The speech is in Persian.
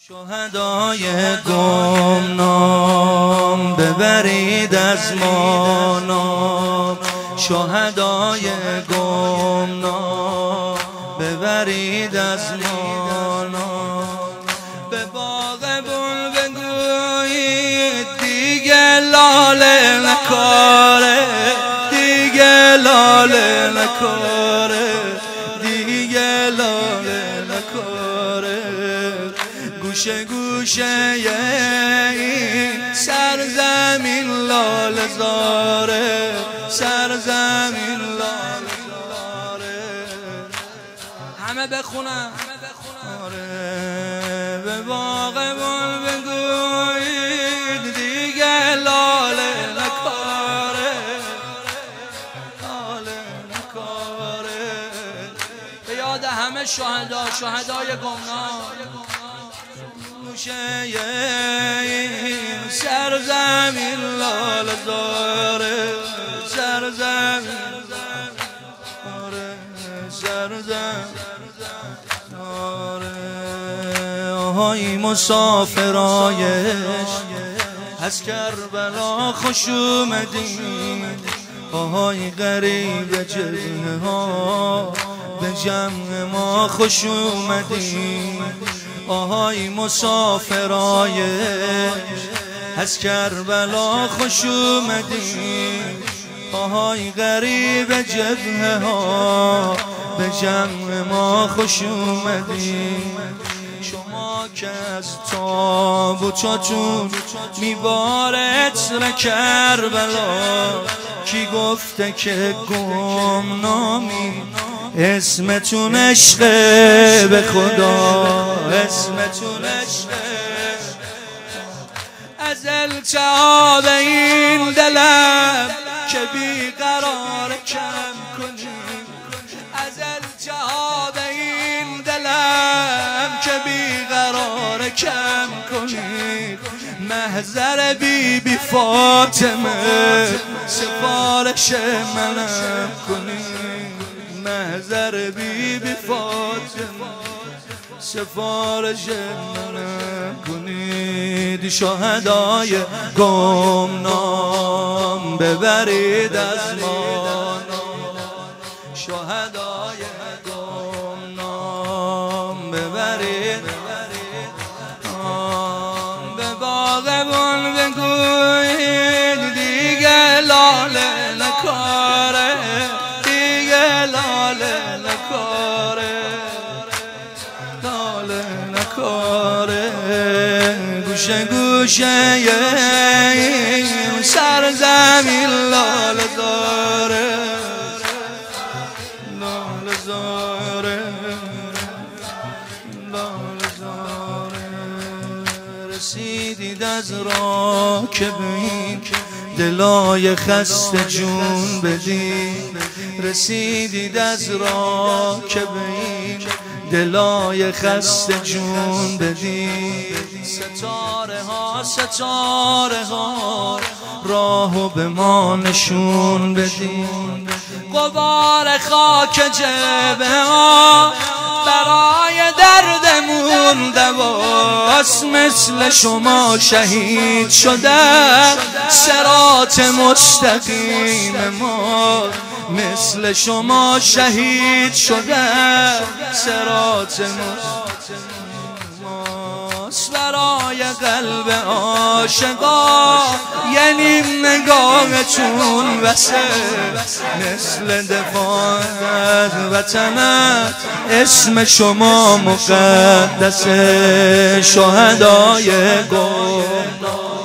شهدای گمنام ببرید از ما نام، شهدای گمنام ببرید از ما نام. به باغ بل بگویید دیگه لاله نکاره، دیگه لاله نکاره، دیگه لاله نکاره. گوشه گوشه این سرزمین لاله زاره، سرزمین لاله زاره. همه بخونن آره. به باغ بل بگویید دیگه لاله نکاره، لاله نکاره. به یاد همه شهدا، شهدای گمنام. گوشه این سرزمین لاله زاره، سرزمین زاره، سرزمین زاره. آهای مسافرایش از کربلا خوش اومدین، آهای غریب جبهه ها به جمع ما خوش اومدین. آهای مسافرایش از کربلا خوش اومدین، آهای غریب جبهه ها به جمع ما خوش اومدین. شما که از تابوتاتون میباره عطر کربلا، کی گفته که گمنامی اسمتون عشقه به خدا، اسمتون عشقه. از التهاب این دلم که بیقرار کم کنی، از التهاب این دلم که بیقرار کم کنی. محضر بی بی فاطمه سفارش منم کنی، محضر بی بی فاطمه سفارش منم کنید. شهدای گمنام ببرید از ما نام، شهدای گمنام ببرید نام. به باغ بل بگویید دیگه لاله نکاره، دیگه لاله نکاره، لاله نکاره. گوشه گوشه این سرزمین لاله زاره، لاله زاره، لاله زاره. رسیدید از راه که بین دلای خسته جون بدید، رسیدید از راه که بین دلای خسته جون بدید. ستاره ها ستاره ها راهو به ما نشون بدید. غبار خاک جبهه ها برای دردمون دواست، مثل شما شهید شده صراط مستقیم ما، مثل شما شهید شده صراط مستقیم ماست. برای قلب عاشقا یعنی نگاهتون وسه، مثل دفاع از وطنت اسم شما مقدسه. شهدای گمنام